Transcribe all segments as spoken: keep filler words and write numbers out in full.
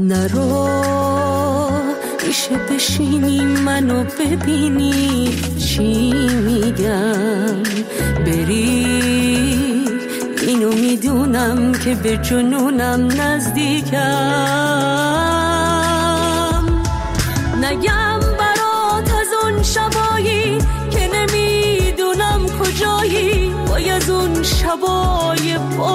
نرو میشه بشینی منو ببینی چی میگم، بری اینو میدونم که به جنونم نزدیکم. نگم برات از اون شبایی که نمیدونم کجایی، وای از اون شبای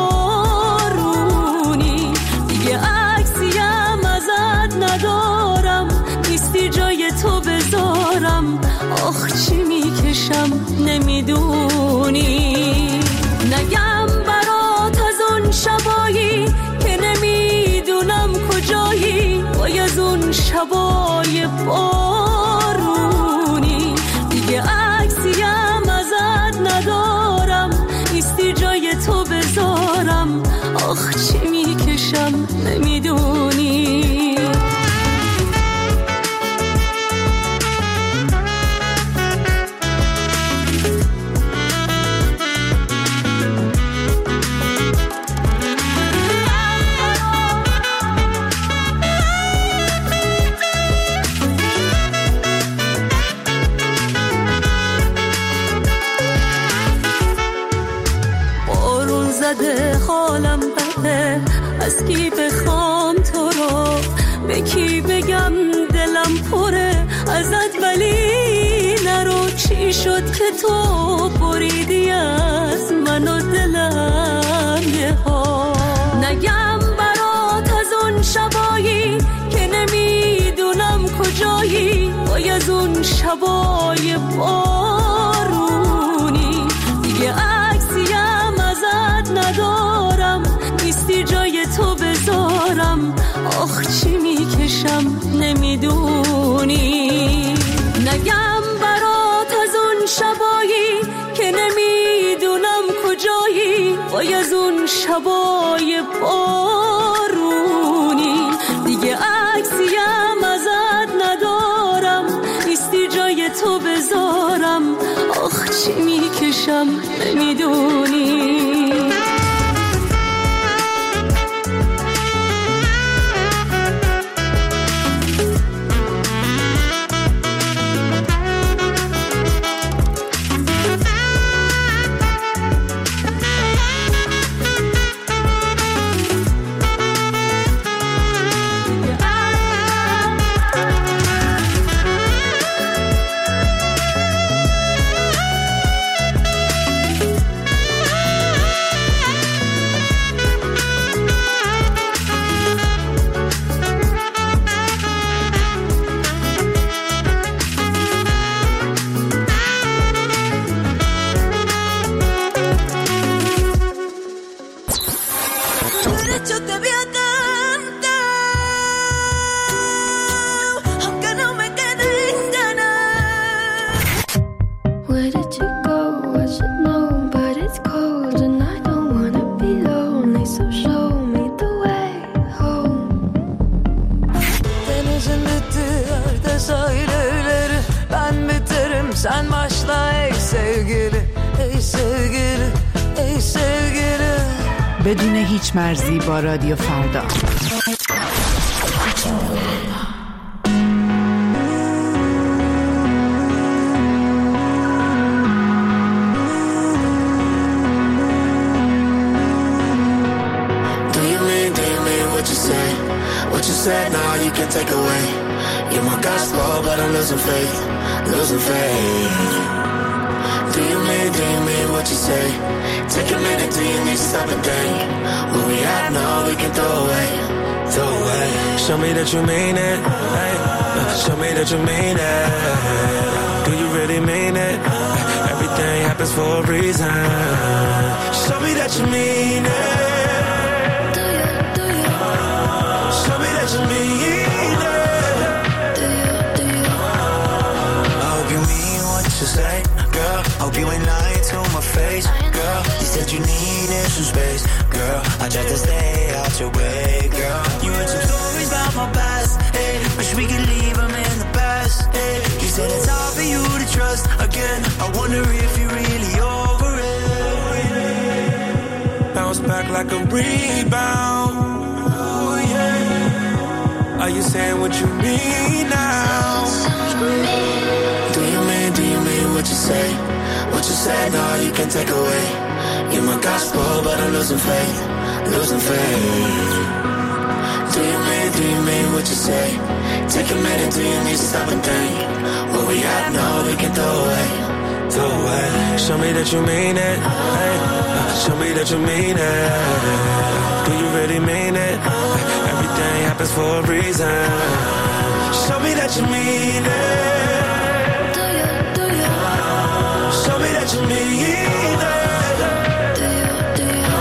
بارونی دیگه عکسیم ازت ندارم، نیستی جای تو بذارم، آخ چی میکشم نمیدونی. نگم برات از اون شبایی که نمیدونم کجایی، وای از اون شبای بارونی دیگه عکسیم ازت ندارم، نیستی جای تو بذارم، آخ چی میکشم نمیدونی. حالم بده، از کی بخوام تو رو، به کی بگم دلم پره ازت، ولی نرو. چی شد که تو بریدی از من و دلم یه ها. نگم برات از اون شبایی که نمیدونم کجایی، وای از اون شبای بارونی دیگه عکسیم ازت ندارم، نیستی جای تو بذارم، آخ چی میکشم نمیدونی. نگم برات از اون شبایی که نمیدونم کجایی، وای از اون شبای بارونی دیگه عکسیم ازت ندارم، نیستی جای تو بذارم، آخ چی میکشم نمیدونی. بدون هیچ مرزی با رادیو فردا. Said now you can take away. You're my gospel, but I'm losing faith, losing faith. Do you mean, do you mean what you say? Take a minute, do you need to stop and think? What we have now, we can throw away, throw away. Show me that you mean it, hey. Show me that you mean it. Do you really mean it? Everything happens for a reason. Show me that you mean it. To me, I hope you mean what you say, girl. Hope you ain't lying to my face, girl. You said you needed some space, girl. I tried to stay out your way, girl. You heard some stories about my past, hey. Wish we could leave them in the past, hey. You said it's hard for you to trust again. I wonder if you're really over it. Bounce back like a rebound. Oh yeah. Are you saying what you mean now? Do you mean, do you mean what you say? What you said, no, you can take away. You're my gospel, but I'm losing faith, losing faith. Do you mean, do you mean what you say? Take a minute, do you need to stop and think? What we got, no, we can throw away, throw away. Show me that you mean it, hey. Show me that you mean it. Do you really mean it? Everything happens for a reason. Show me that you mean it. Do you, do you? Show me that you mean it. Do you, do you?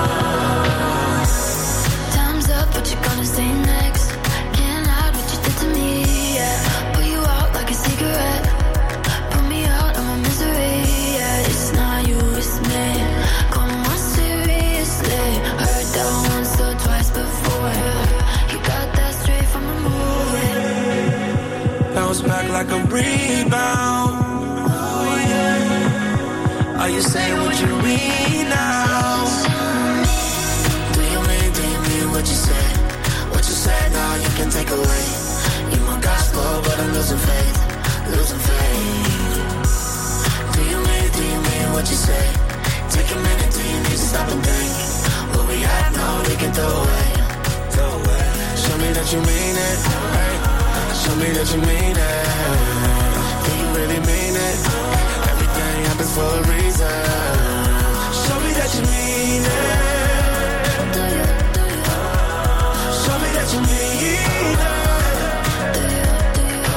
Time's up, what you gonna say next? Can't hide what you did to me, yeah. Put you out like a cigarette. Put me out of my misery, yeah. It's not you, it's me. Come on, seriously. Heard that once or twice before. You got that straight from a movie. Bounce back like a rebound. Oh yeah. Are you saying what you mean now? Do you mean, do you mean what you said? What you said, now you can take away. You're my gospel, but I'm losing faith, losing faith. Do you mean, do you mean what you say? Take a minute, do you need to stop and think? What we got, no, we can throw away, throw away. Show me that you mean it, hey. Show me that you mean it. Do you really mean it? Everything happens for a reason. Show me that you mean it. Do you, do you? Show me that you mean it. Do you, do you?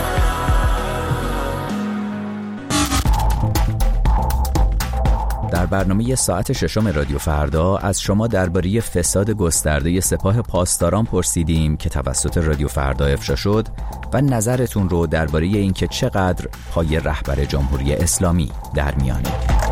در برنامه ساعت ششم رادیو فردا از شما درباره فساد گسترده سپاه پاسداران پرسیدیم که توسط رادیو فردا افشا شد و نظرتون رو درباره اینکه چقدر پای رهبر جمهوری اسلامی در میانه.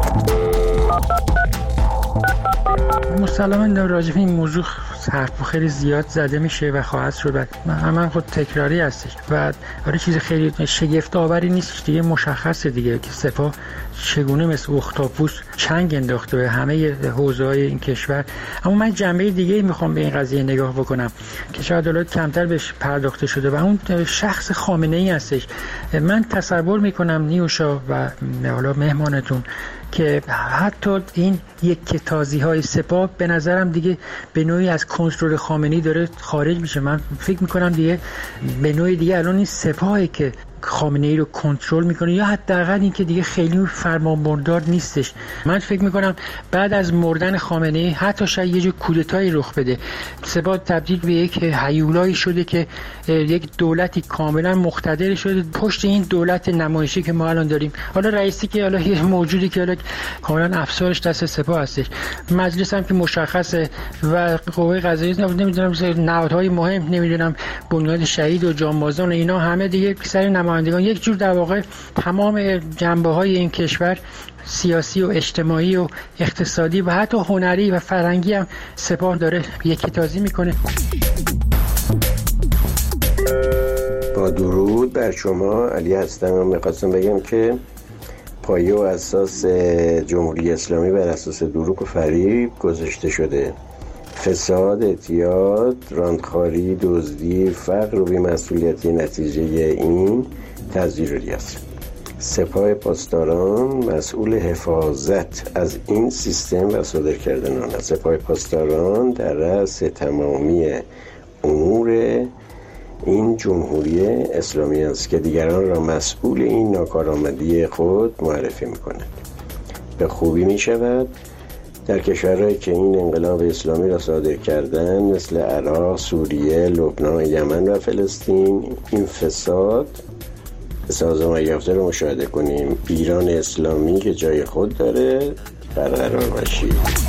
مسلماً در راجع به این موضوع حرف خیلی زیاد زده میشه و خواهد شد. من خود تکراری هستش و آره چیز خیلی شگفت آوری نیست دیگه، مشخصه دیگه که سپاه چگونه مثل اختاپوس چنگ انداخته به همه حوزه‌های این کشور. اما من جنبه دیگه میخوام به این قضیه نگاه بکنم که شاید الان کمتر بهش پرداخته شده و اون شخص خامنه‌ای هستش. من تصور میکنم نیوشا و حالا مهمانتون که حتی این یک کتازی های سپاه به نظرم دیگه به نوعی از کنترل خامنه‌ای داره خارج میشه. من فکر میکنم دیگه به نوعی دیگه الان این سپاهی که خامنه‌ای رو کنترل میکنه یا حداقل این که دیگه خیلی فرمانبردار نیستش. من فکر میکنم بعد از مردن خامنه‌ای حتی شاید یه جور کودتایی رخ بده. سپاه تبدیل به یک هیولایی شده که یک دولتی کاملا مقتدر شده پشت این دولت نمایشی که ما الان داریم. حالا رئیسی که حالا یه موجودی که حالا کاملا افسارش دست سپاه هستش، مجلس هم که مشخصه و قوه قضاییه نمیدونم نهادهای مهم، نمیدونم بنیاد شهید و جانبازان و اینا همه دیگه سر نمایندگان یک جور در واقع تمام جنبه‌های این کشور سیاسی و اجتماعی و اقتصادی و حتی هنری و فرهنگی هم سپاه داره یکی‌تازی میکنه. با درود بر شما، علی هستم و میخواستم بگم که پایه و اساس جمهوری اسلامی بر اساس دروغ و فریب گذاشته شده. فساد، اعتیاد، راندخواری، دزدی، فقر و بی‌مسئولیتی نتیجه این تزویری است. سپاه پاسداران مسئول حفاظت از این سیستم و صادر کردن آن است. سپاه پاسداران در رأس تمامی امور این جمهوری اسلامی است که دیگران را مسئول این ناکارآمدی خود معرفی می‌کند. به خوبی می‌شود در کشورهایی که این انقلاب اسلامی را صادر کردن مثل عراق، سوریه، لبنان، یمن و فلسطین این فساد سازمان یافته رو مشاهده کنیم. ایران اسلامی که جای خود داره برقرار باشید.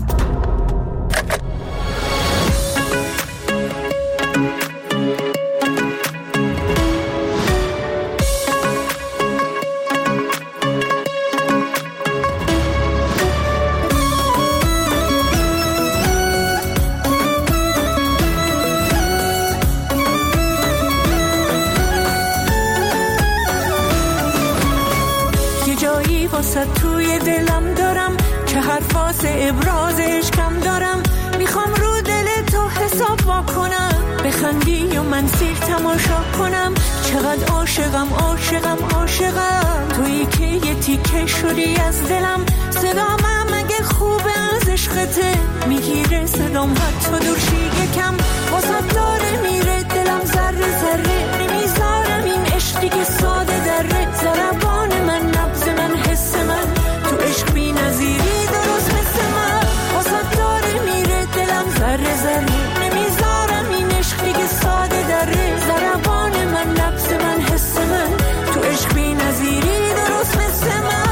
توی دلم دارم که حرف واسه ابرازش کم دارم، میخوام رو دل تو حساب واکنم، به بخندی و من سیر تماشا کنم. چقدر عاشقم عاشقم عاشقم تویی که یه تیکه شدی از دلم. صدام اگه خوبه از عشقته میگیره صدام حتی دورشی یکم. واسه داره میره دلم ذره ذره نمیذارم این عشقی که ساده دره. ضربان من نبض من حس من تو عشق بی نظیری درست مثل من. واسه داره میره دلم ذره ذره نمیذارم این عشقی که ساده دره. ضربان من نبض من حس من تو عشق بی نظیری درست مثل من.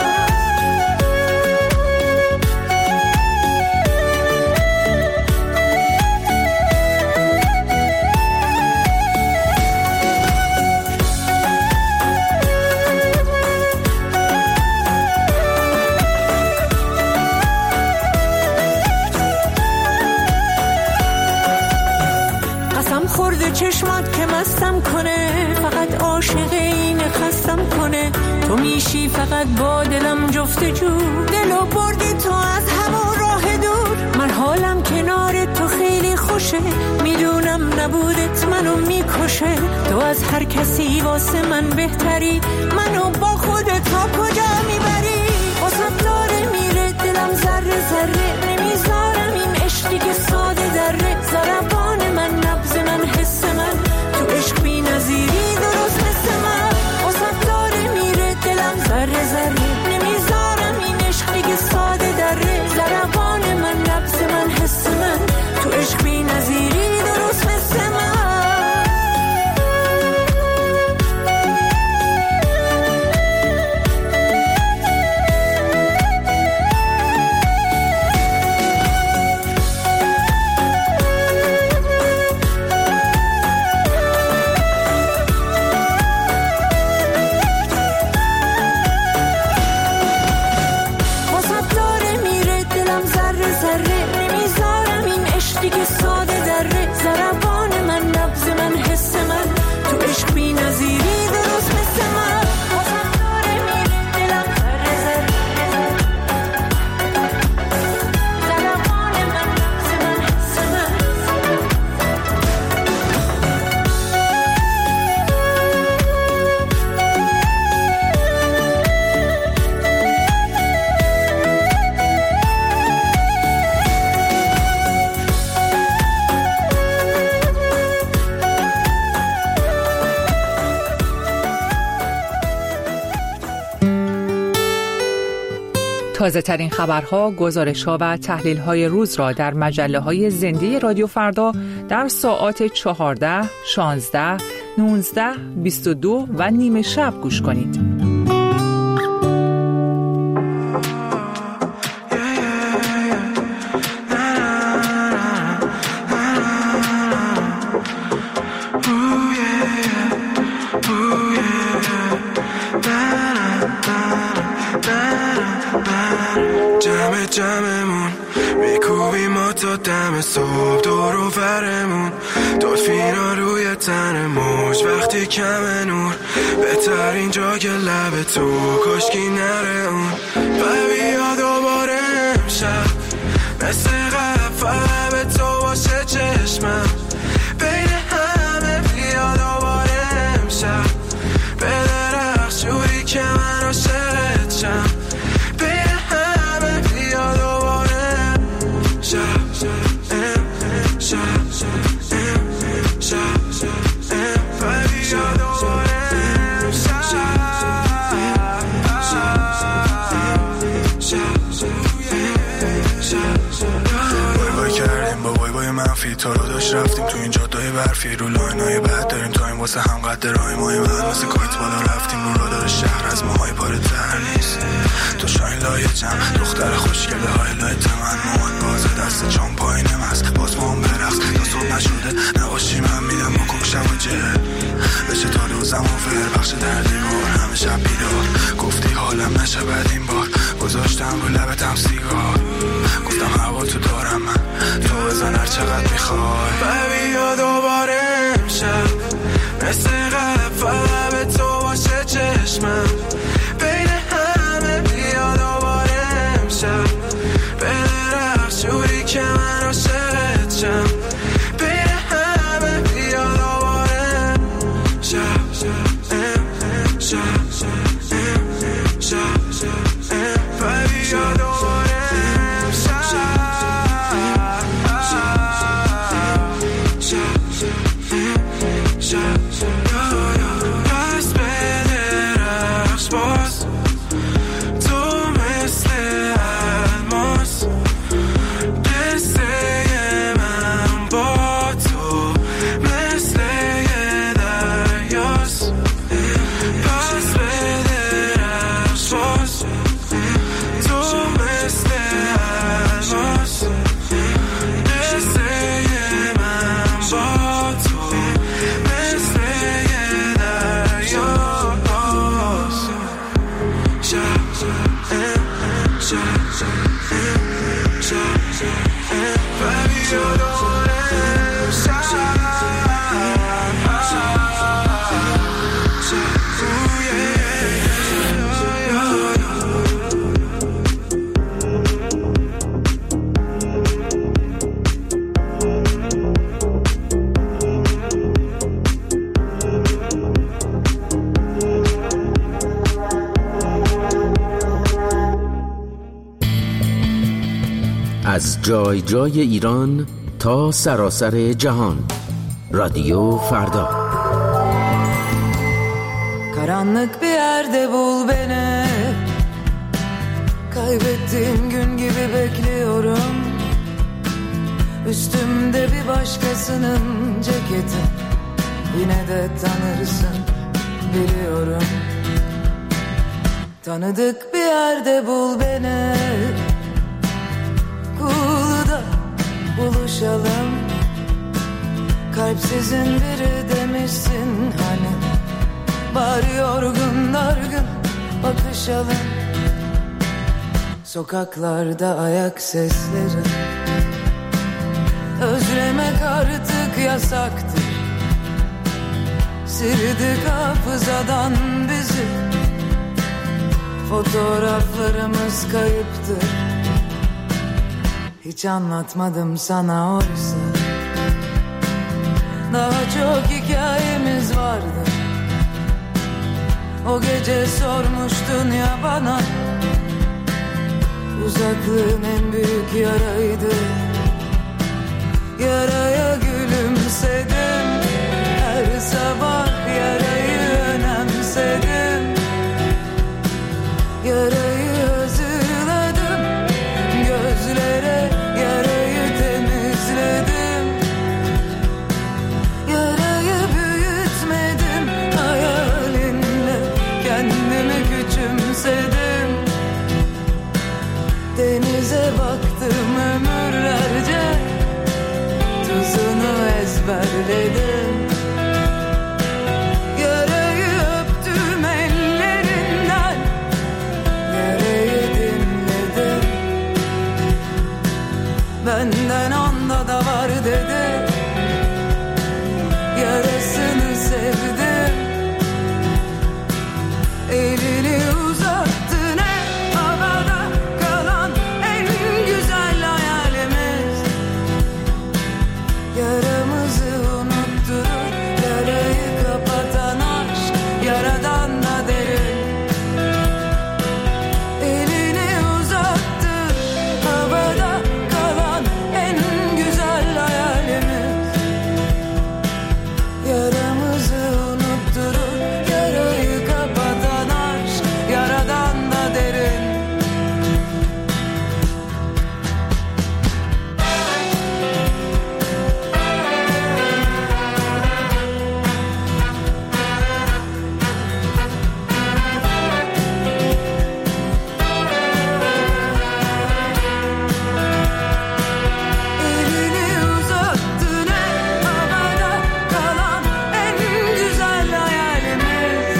چشمات که مستم کنه فقط عاشق این خستم کنه. تو میشی فقط با دلم جفتجو دلو بردی تو از هوا راه دور. من حالم کنار تو خیلی خوشه میدونم نبودت منو میکشه. تو از هر کسی واسه من بهتری منو با خودت تا کجا میبری. واسه داره میره دلم ذره ذره نمیذارم این عشقی که ساده دره. ضربان من نبض من حس من تو عشق بی نظیری درست مثل من. واسه داره میره دلم ذره ذره نمیذارم این عشقی که ساده دره. ضربان من نبض من حس من تو عشق بی نظیری درست مثل من. تازه ترین خبرها، گزارش‌ها و تحلیل‌های روز را در مجله‌های زنده رادیو فردا در ساعات چهارده، شانزده، نوزده، بیست و دو و نیمه شب گوش کنید. جمع جمعمون میکوبیم ما تا دم صبح دور و برمون. دلفینا روی تن موج وقتی کم نور. بهترین جای لب تو کشکی نره اون. و بیا دوباره امشب مثل قبل فقط به تو باشه چشمم. بین همه بیا دوباره امشب به درخت جوری که من عاشقت شم. تو رو داشت رفتیم تو این جادای برفی رو لاینای بعد داریم تو این واسه هم قد رای مای من مثل کایت بالا رفتیم رو رادار شهر از ماهای پاره تر نیست. تو شاین لایه جمع دختر خوشگله های لایت من مواد بازه دست چون پایینم هست باز ما هم برقص تا صبح نشده نباشی من میدم با کوک شب و جهل بشه تا روزم و فر بخش در دیوار همه شب بیدار. گفتی حالم نشه بعد این بار گذاشتم رو لبتم سیگار. گفتم هوا تو دارم من تو بزن هر چقدر میخوای. و بیا دوباره امشب مثل قبل فقط به تو باشه چشمم. بین همه بیا دوباره امشب به درخت جوری که من عاشقت شم. بین همه از جای جای ایران تا سراسر جهان. رادیو فردا. Karanlık bir yerde bul beni, kaybettiğim gün gibi bekliyorum. Üstümde bir başkasının ceketi, yine de tanırsın biliyorum. Tanıdık bir yerde bul beni, Kulu'da buluşalım. Kalpsizin biri demişsin hani, bari yorgun dargın bakışalım. Sokaklarda ayak sesleri, özlemek artık yasaktır. Sildik hafızadan bizi, fotoğraflarımız kayıptır. Hiç anlatmadım sana oysa, daha çok hikayemiz vardı. O gece sormuştun ya bana, uzaklığın en büyük yaraydı. Yaraya gülümsedim, her sabah yarayı önemsedim. Yarayı hazırladım, gözlere yarayı temizledim. Yarayı büyütmedim, hayalinle kendimi küçümsedim. Denize baktım ömürlerce, tuzunu ezberledim. Yarayı öptüm ellerinden, yarayı dinledim. Benden onda da var dedi, yarasını sevdim. Elini uzattı ne havada kalan en güzel hayalimiz. Yaramızı unutturur, yarayı kapatan aşk, yaradan da derin. Elini uzattı, havada kalan en güzel hayalimiz. Yaramızı unutturur, yarayı kapatan aşk, yaradan da derin. Elini uzattı ne havada kalan en güzel hayalimiz.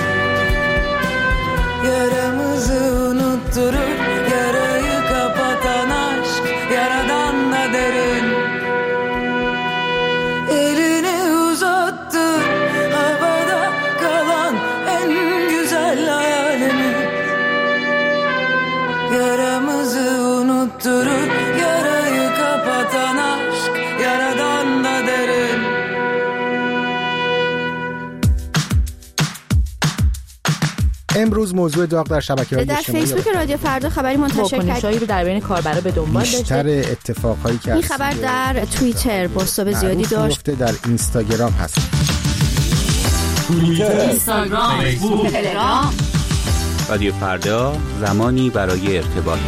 Yaramızı unutturur, yarayı kapatan aşk, yaradan da derin. Elini uzattı, havada kalan en güzel hayalimiz. Yaramızı unutturur, yarayı kapatan aşk, yaradan da derin. امروز موضوع داغ در شبکه‌های در اجتماعی فیسبوک رادیو فردا خبری منتشر واکنش‌هایی رو در بین کاربرا به دنبال داشته. بیشتر اتفاقهایی که این خبر در توییتر بازتاب زیادی داشت. در اینستاگرام هست. توییتر، اینستاگرام، فیسبوک، تلگرام. رادیو فردا، زمانی برای ارتباط.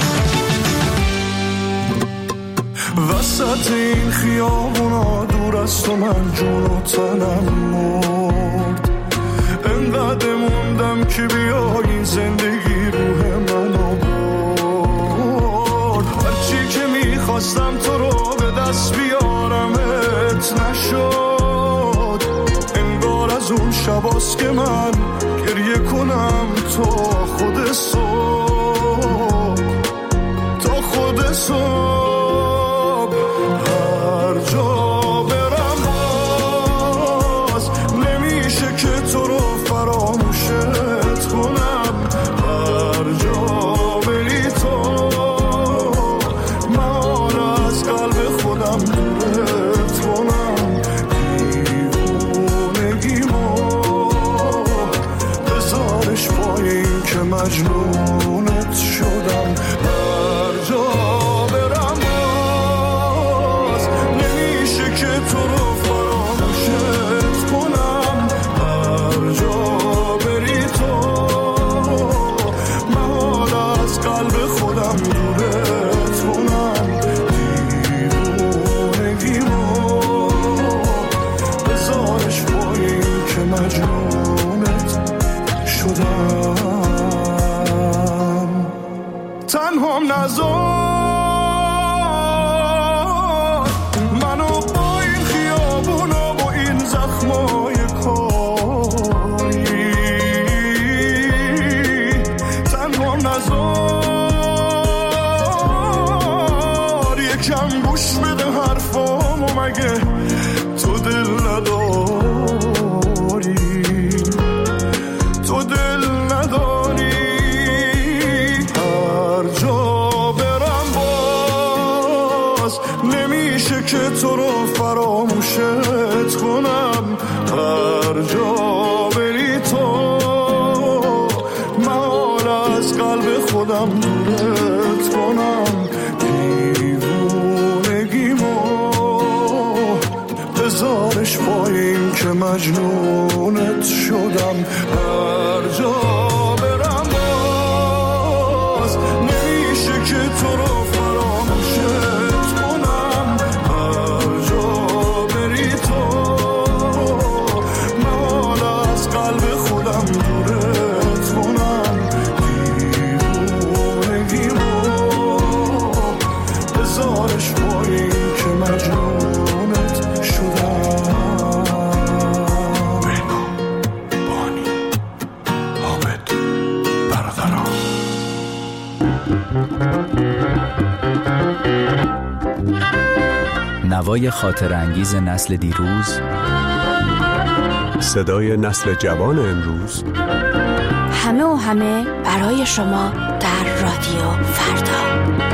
وسط این خیابونا دور از تو من جون و تنم مرد. انقدر موندم که بیایی زندگی روح منو برد. هرچی که میخواستم تو رو به دست بیارمت نشد. انگار از اون شباست که من گریه کنم تا خود صبح، تا خود صبح. هر جا برم باز نمیشه که تو رو فراموشت کنم. هر جا بری تو من از قلب خودم دورت کنم. دیوونگیمو بذارش پای این که مجنونت شدم. هر جا برم یکم گوش بده حرفامو، مگه تو دل نداری؟ تو دل نداری؟ هر جا برم باز نمیشه که تو رو فراموشت کنم. هر جا بری تو محال از قلب خودم دورت کنم. دیوونگیمو بذارش پایین که مجنونت شدم. هر جا برم باز نمیشه که تو رو فراموشت کنم. هر جا بری تو محال از قلب خودم دورت کنم. دیوونگیمو بذارش پایین که مجنونت شدم. بینا، بانی، حامد، برادران. نوای خاطر انگیز نسل دیروز، صدای نسل جوان امروز، همه و همه برای شما در رادیو فردا.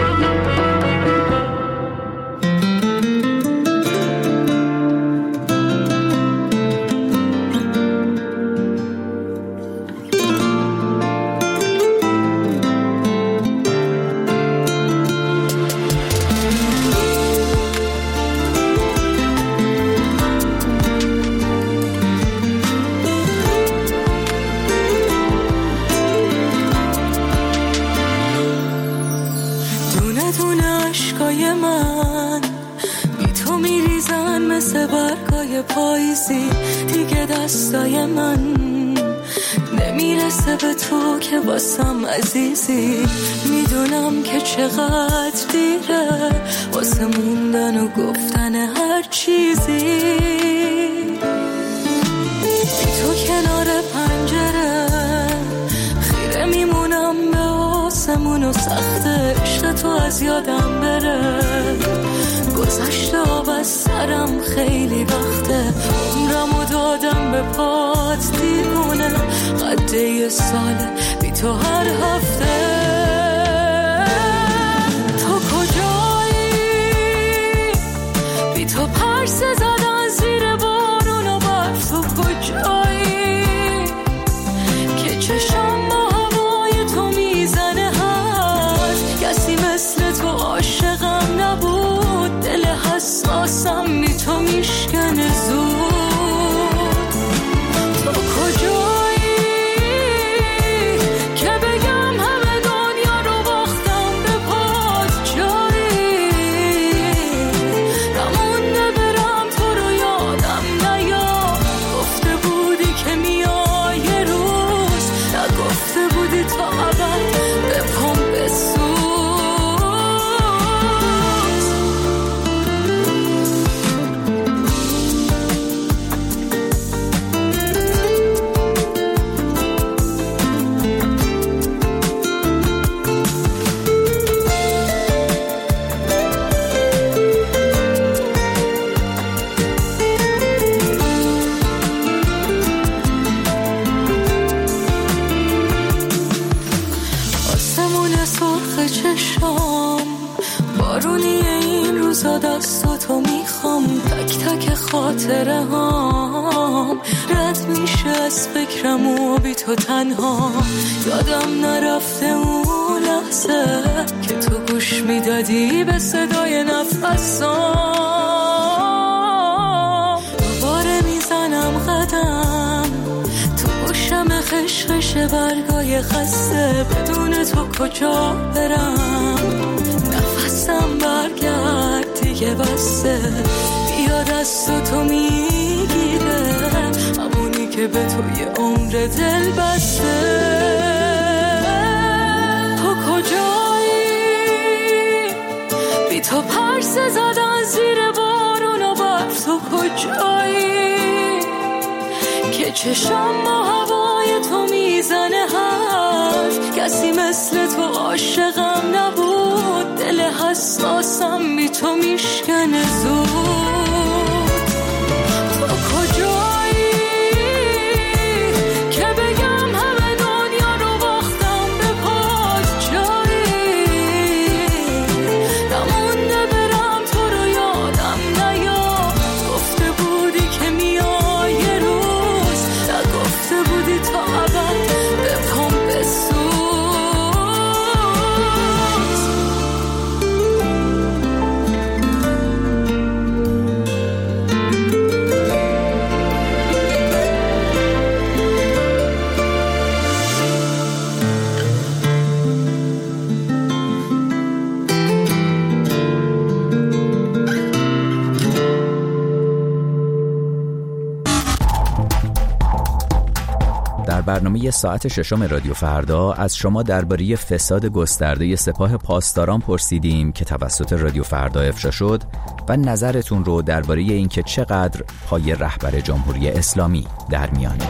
پاییزی دیگه دستای من نمیرسه به تو که واسم عزیزی. میدونم که چقدر دیره واسه موندن و گفتن هر چیزی. بی تو کنار پنجره خیره میمونم به آسمون و سخته عشق تو از یادم بره. گذشته آب از سرم خیلی وقته، عمرمو دادم به پات دیوونه. قد یه ساله بی تو هر هفته. تو کجایی؟ بی تو پرسه زدن زیر بارون و برف. تو کجایی که چشم با هوای تو میزنه؟ هست کسی مثل تو عاشقم نبود. دل حساسم بی تو میشکنه زود. تو کجایی که بگم همه دنیا رو باختم به پات؟ جایی نمونده برم تو رو یادم نیاد. گفته بودی که میای یه روز، نگفته بودی تا ابد به پام بسوز. دستاتو میخوام، تک تک خاطره هام رد میشه از فکرم و بی تو تنها. یادم نرفته اون لحظه که تو گوش میدادی به صدای نفسام. دوباره میزنم قدم تو گوشم خشخش برگای خسته. بدون تو کجا برم؟ نفسم برگرد دیگه بسته. بیا دست تو میگیره همونی که به تو یه عمر دل بسته. تو کجایی؟ بی تو پرسه زدن زیر بارون و برف. تو کجایی که چشم با هوای تو میزنه حرف؟ کسی مثل تو عاشقم نبود. دل حساسم بی تو میشکنه زود. تو کجایی که بگم همه دنیا رو باختم به پات جایی؟ نمونده برم تو رو یادم نیاد، گفته بودی که میای یه روز، نگفته بودی تا ابد بپام بسوز. در برنامه ساعت ششم رادیو فردا از شما درباره فساد گسترده سپاه پاسداران پرسیدیم که توسط رادیو فردا افشا شد و نظرتون رو درباره اینکه چقدر پای رهبر جمهوری اسلامی در میانه.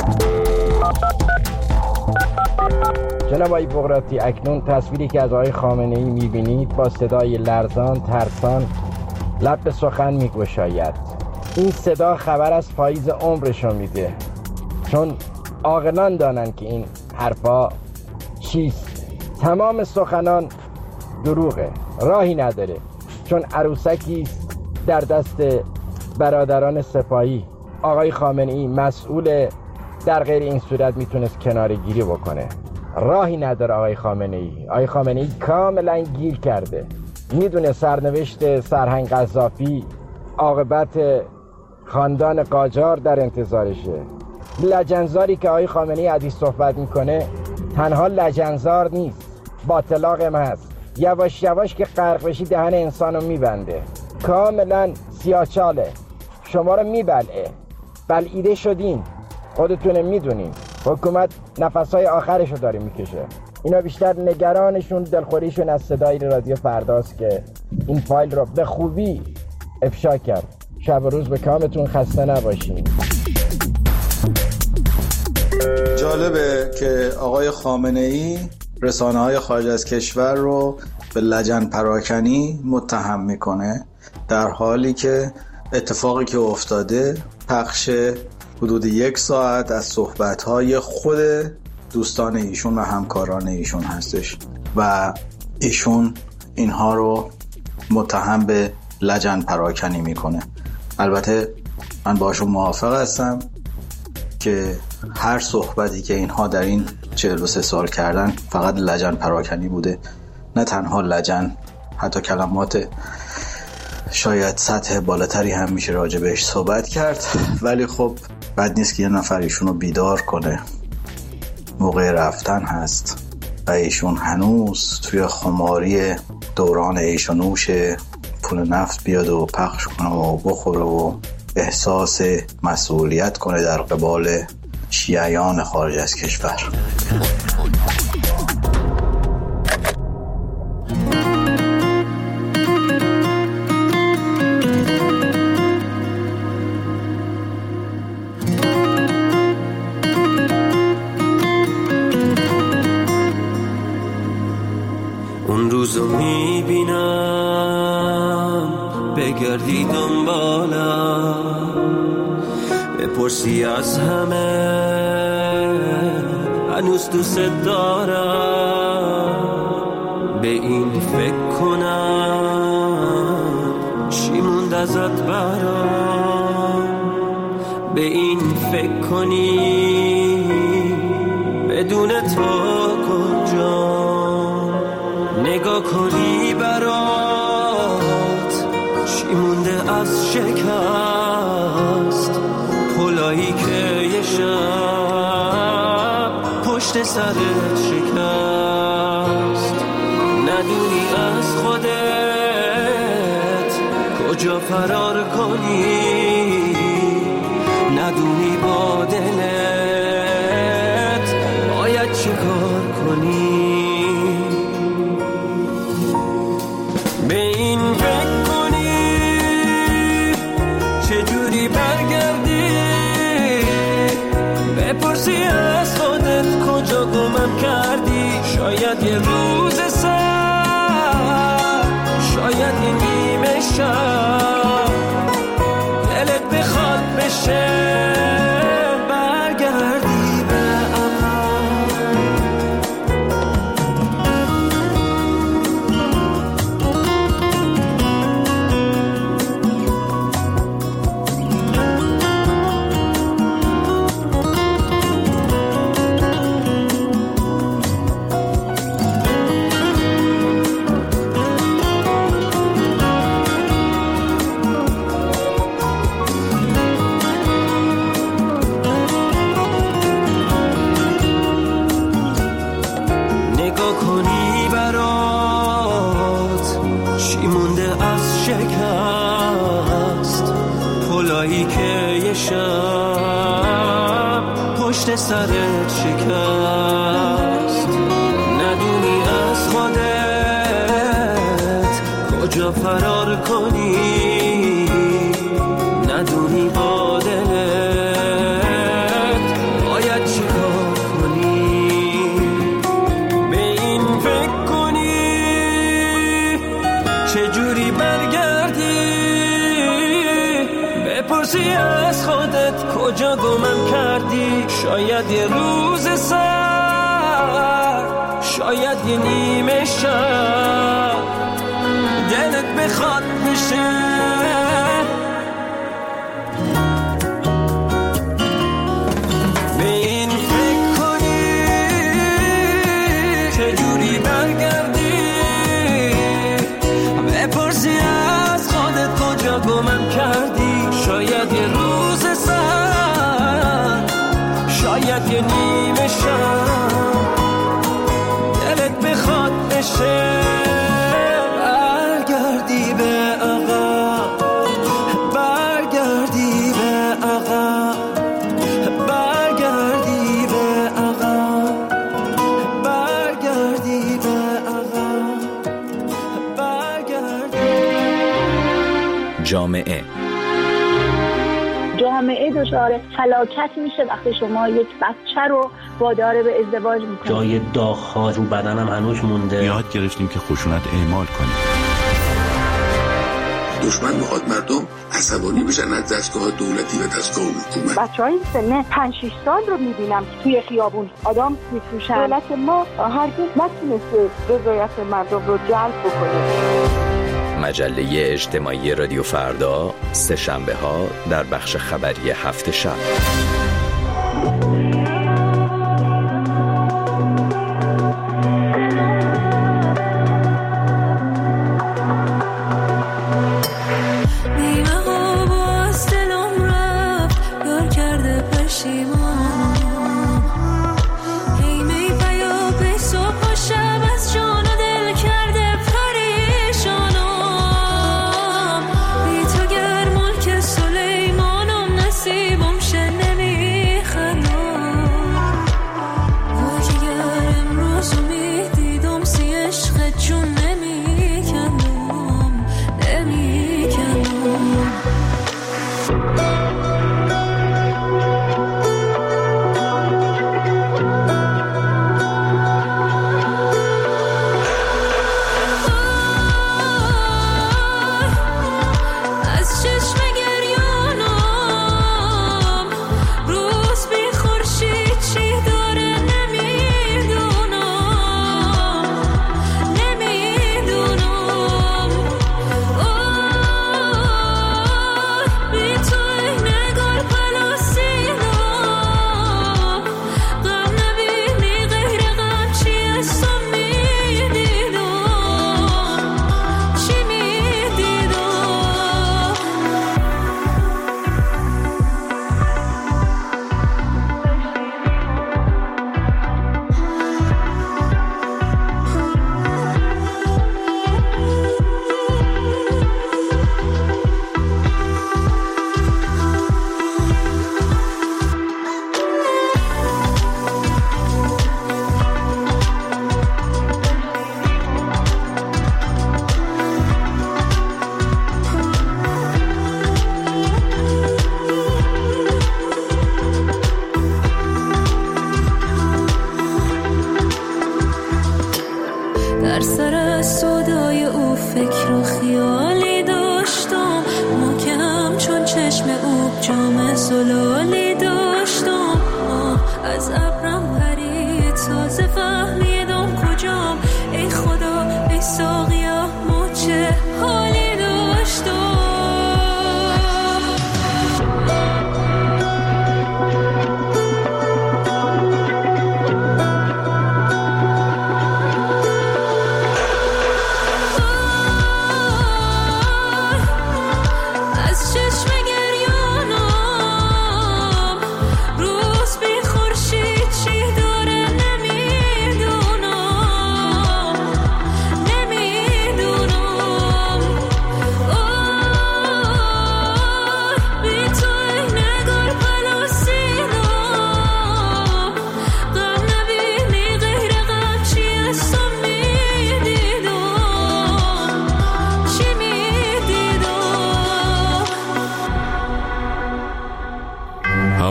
جناب آقای بغراتی، اکنون تصویری که از آقای خامنه‌ای می‌بینید با صدای لرزان، ترسان لب به سخن می‌گشاید. این صدا خبر از پاییز عمرشو میده، چون عاقلان دانند که این حرفا چیست. تمام سخنان دروغه، راهی نداره، چون عروسکی در دست برادران سپاهی. آقای خامنه‌ای مسئول، در غیر این صورت میتونست کناره‌گیری بکنه. راهی نداره آقای خامنه‌ای. آقای خامنه‌ای کاملا گیر کرده، میدونه سرنوشت سرهنگ قذافی، عاقبت خاندان قاجار در انتظارشه. لجنزاری که آقای خامنه‌ای حدیث صحبت میکنه تنها لجنزار نیست، باطلاق هم هست. یواش یواش که غرق بشی دهن انسانو میبنده، کاملا سیاچاله، شما رو میبلعه. بلعیده شدین، خودتونه میدونین. حکومت نفسهای آخرشو داره میکشه. اینا بیشتر نگرانشون، دلخوریشون از صدای رادیو فرداست که این فایل رو به خوبی افشا کرد. شب و روز به کامتون، خسته نباشین. جالبه که آقای خامنه‌ای رسانه‌های خارج از کشور رو به لجن پراکنی متهم میکنه، در حالی که اتفاقی که افتاده پخش حدود یک ساعت از صحبت‌های خود دوستان ایشون و همکاران ایشون هستش و ایشون اینها رو متهم به لجن پراکنی میکنه. البته من باشون موافق هستم که هر صحبتی که اینها در این چهل و سه سال کردن فقط لجن پراکنی بوده، نه تنها لجن، حتی کلمات شاید سطح بالاتری هم میشه راجع بهش صحبت کرد. ولی خب بد نیست که یه نفر ایشون رو بیدار کنه. موقع رفتن هست و ایشون هنوز توی خماری دوران عیش و نوش، پول نفت بیاد و پخش کنه و بخوره و احساس مسئولیت کنه در قبال شیعیان خارج از کشور. اون روزو میبینم بگردی دنبالم، بپرسی از همه هنوز دوست دارم، به این فکر کنم چی موند ازت برام، به این فکر کنی بدون تو کجا، نگاه کنی برات چی مونده از شکست، پلایی که یه شب پشت سرت شکست، ندونی از خودت کجا فرار کنی، ندونی با دلت باید چی کار کنی. به این فکر کنی چجوری برگردی، بپرسی از خودت کجا گمم کردی، شاید یه روز سر مونده از شکست، پلایی که یه شب پشت سرت شکست. ندونی از خودت کجا فرار کنی، ندونی با دلت باید چی کار کنی. به این فکر کنی چجوری برگردی، بپرسی از خودت کجا گمم کردی. شاید یه روز سر، شاید یه نیمه شب دلت بخواد بشه. به این فکر کنی چجوری برگردی، بپرسی از خودت کجا گمم کردی. شاید یه روز سر، شاید یه نیمه شب دلت بخواد بشه. برگردی به عقب، برگردی به عقب، برگردی به عقب، برگردی به عقب، برگردی. جامعه جامعه دچار فلاکت میشه وقتی شما یک بچه رو وادار به ازدواج میکنید. جای داغ‌ها رو بدنم هنوز مونده. یاد گرفتیم که خشونت اعمال کنیم. دشمن میخواد مردم عصبانی بشن از دستگاه دولتی و دستگاه حکومت. بچه‌های سن پنج شش سال رو میبینم که توی خیابون آدم میفروشن. دولت ما هرگز نتونسته رضایت مردم رو جلب بکنه. مجله اجتماعی رادیو فردا، سه شنبه ها در بخش خبری هفت شب.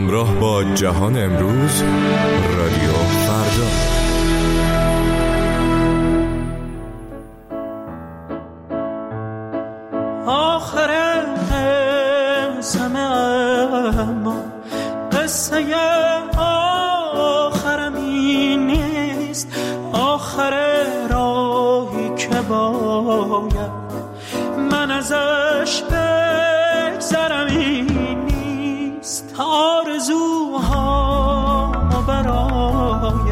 همراه با جهان امروز، رادیو فردا. آخر زمه اما قصه آخرم این نیست، آخر راهی که باید من ازش بگذرم این نیست. آرزوها برای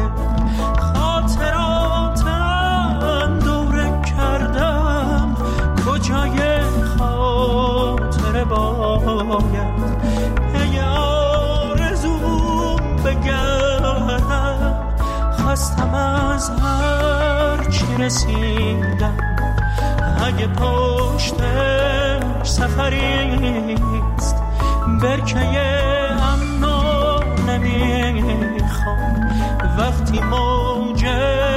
خاطراتم دوره کردم، کجای خاطره باید ای آرزو بگردم. خستم از هر چی رسیدم، اگه پشت سفریست برکه امنو نمیخوام. وقتی موج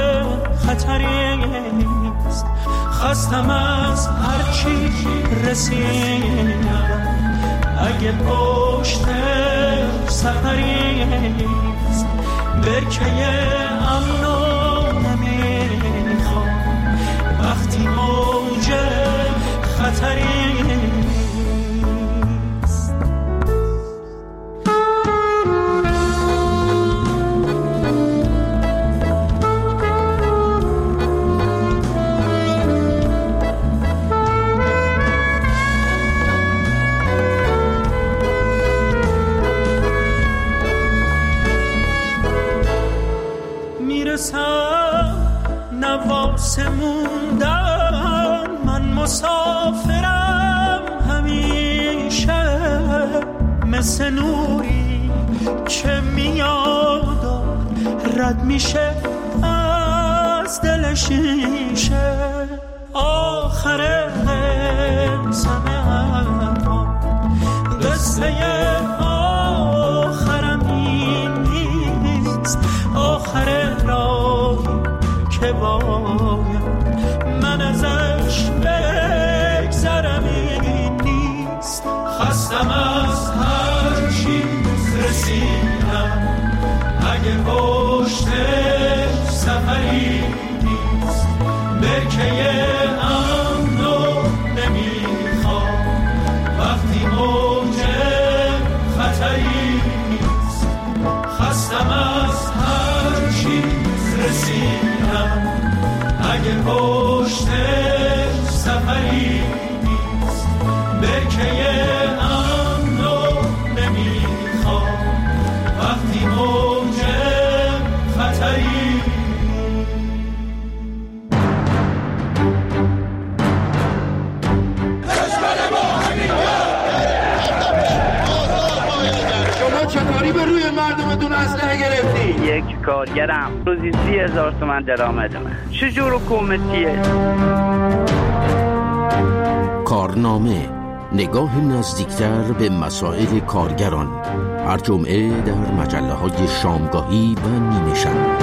خطریست خستم از هر چی رسیدم، اگه پشت سفریست برکه امنو نمیخوام. وقتی موج خطریست. نواس موندن من مسافرم همیشه، مثل نوری که میاد و رد میشه از دل شیشه. آخر زمه اما قصه آخرم این نیست، آخر راهی که باید من ازش بگذرم این نیست. خستم از هر چی رسیدم، اگه پشت سفری نیست برکه امنو نمیخوام. وقتی موج خطری نیست خستم از هر چی رسیدم، اگه پشت سفری نیست برکه امنو نمیخوام. وقتی موج خطری چطوری به روی مردمتون اسلحه گرفتی؟ یک کارگرم روزی سی هزار تومن درآمد من. چجور حکومتیه؟ کارنامه، نگاه نزدیکتر به مسائل کارگران، هر جمعه در مجله های شامگاهی و نیمه شب.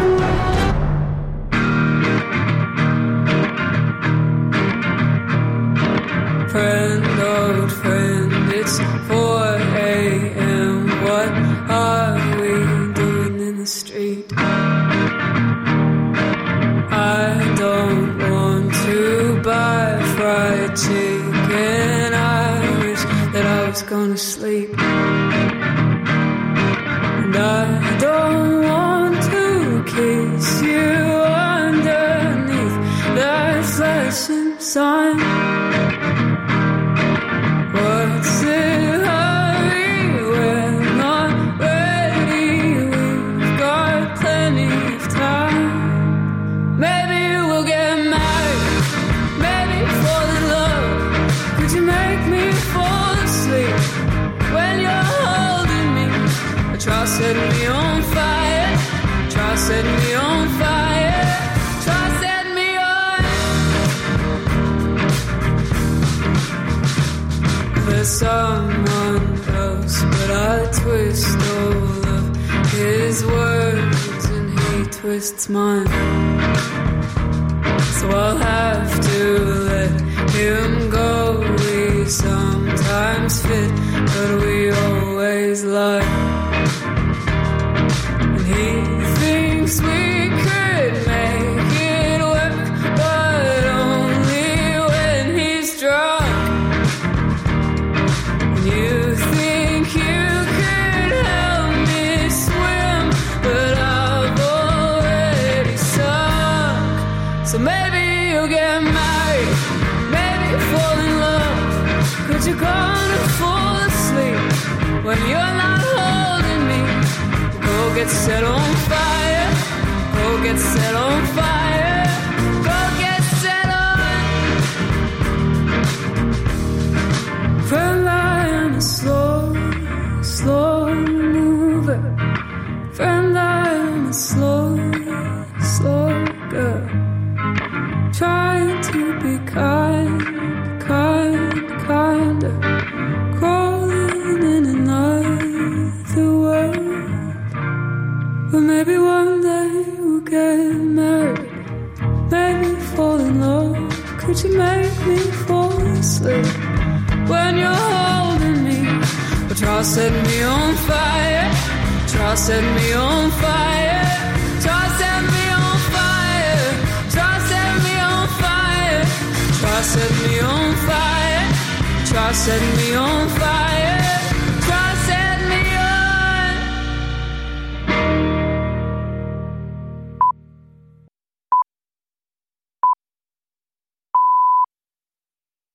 Friend, old friend, it's four a.m. What are we doing in the street? I don't want to buy fried chicken. I wish that I was gonna sleep. And I don't want to kiss you underneath that flashing sign. What's the hurry? We're not ready. We've got plenty of time. Maybe we'll get married. Maybe fall in love. Could you make me fall asleep when you're holding me? Try setting me on fire. Try setting me on fire. Try setting me on. There's someone else, but I twist all of his words and he twists mine. So I'll have to let him go. We sometimes fit, but we always lie. you're gonna fall asleep when you're not holding me. Go get set on fire, go get set on fire, go get set on. Friend, I am a slow, slow mover. Friend, I am a slow, slow girl. Trying to be kind, kind, kinder. Crawling in another world. But maybe one day we'll get married. Maybe fall in love. Could you make me fall asleep when you're holding me? But try set me on fire. Try set me on fire. Try set me on fire. Try set me on fire. Try set me on fire. Try set me on fire.